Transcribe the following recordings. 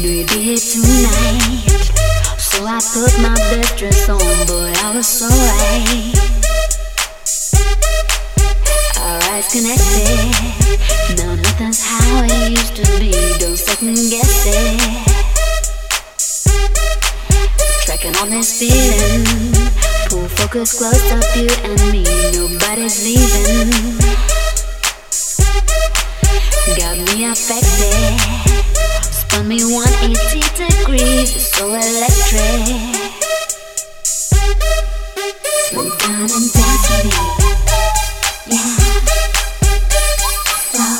you'd be here tonight. So I put my best dress on, but I was so right. Our eyes connected. Now nothing's how it used to be. Don't second guess it. Tracking on this feeling. Pull focus close up, you and me. Nobody's leaving. Got me affected. Spun me 180 degrees. It's so electric. Slow down and dance with me. Yeah. Slow.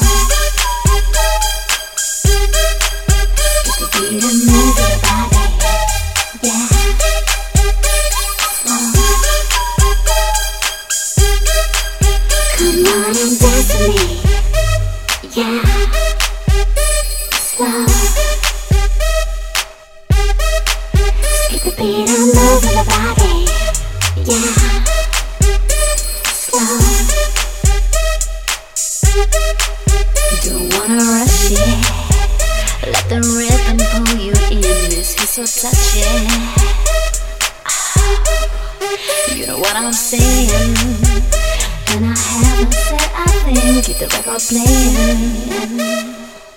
Skip the beat and move your body. Yeah. Slow. Come on and dance with me. Yeah. Slow. Skip the beat and move your body. Yeah. Slow. Don't wanna rush it. Let the rhythm pull you in. This is so touching. You know what I'm saying. And I haven't said a thing. Keep the record playing.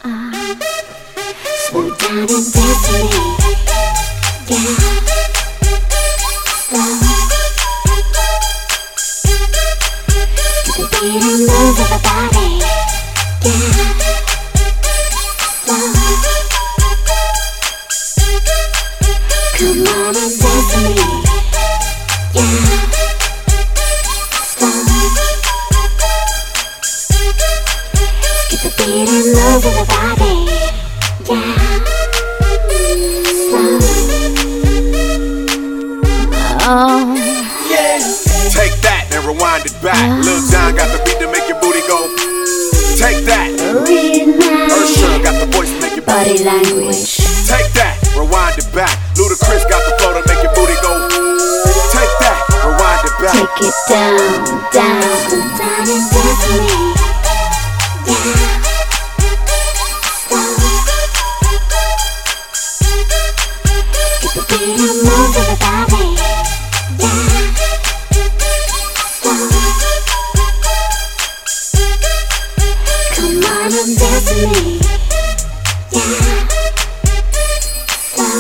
Slow down and dance with me. Yeah. Slow. Keep the beat and move with the body. Yeah. Slow. Come on and dance with me. Yeah. Slow. Keep the beat and move with the body. Yeah. Slow. Oh. Yeah. Take that and rewind it back. Lil Jon got the beat to make your booty go. Take that. Usher got the voice to make your body language. Take that, rewind it back. Ludacris got the flow to make your booty go. Take that, rewind it back. Take it down, down, down and dance with me. Yeah. Slow. Get the beat and move with the body. Yeah. Slow. Come on and dance with me. Yeah. Slow.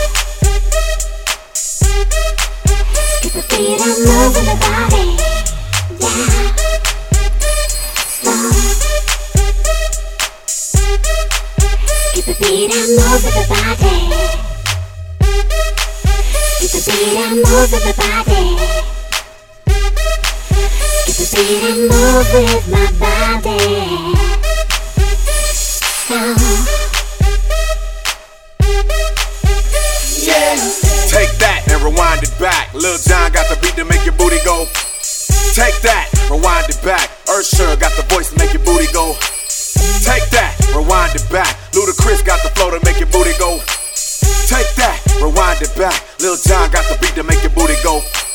Get the beat and move with the body. Yeah. Slow. Get the beat and move with the body. Get the beat and move with the body. Get the beat and move with my body. Slow. Yeah. Take that and rewind it back. Lil Jon got the beat to make your booty go. Take that, rewind it back. Usher got the voice to make your booty go. Take that, rewind it back. Ludacris got the flow to make your booty go. Take that, rewind it back. Lil Jon got the beat to make your booty go.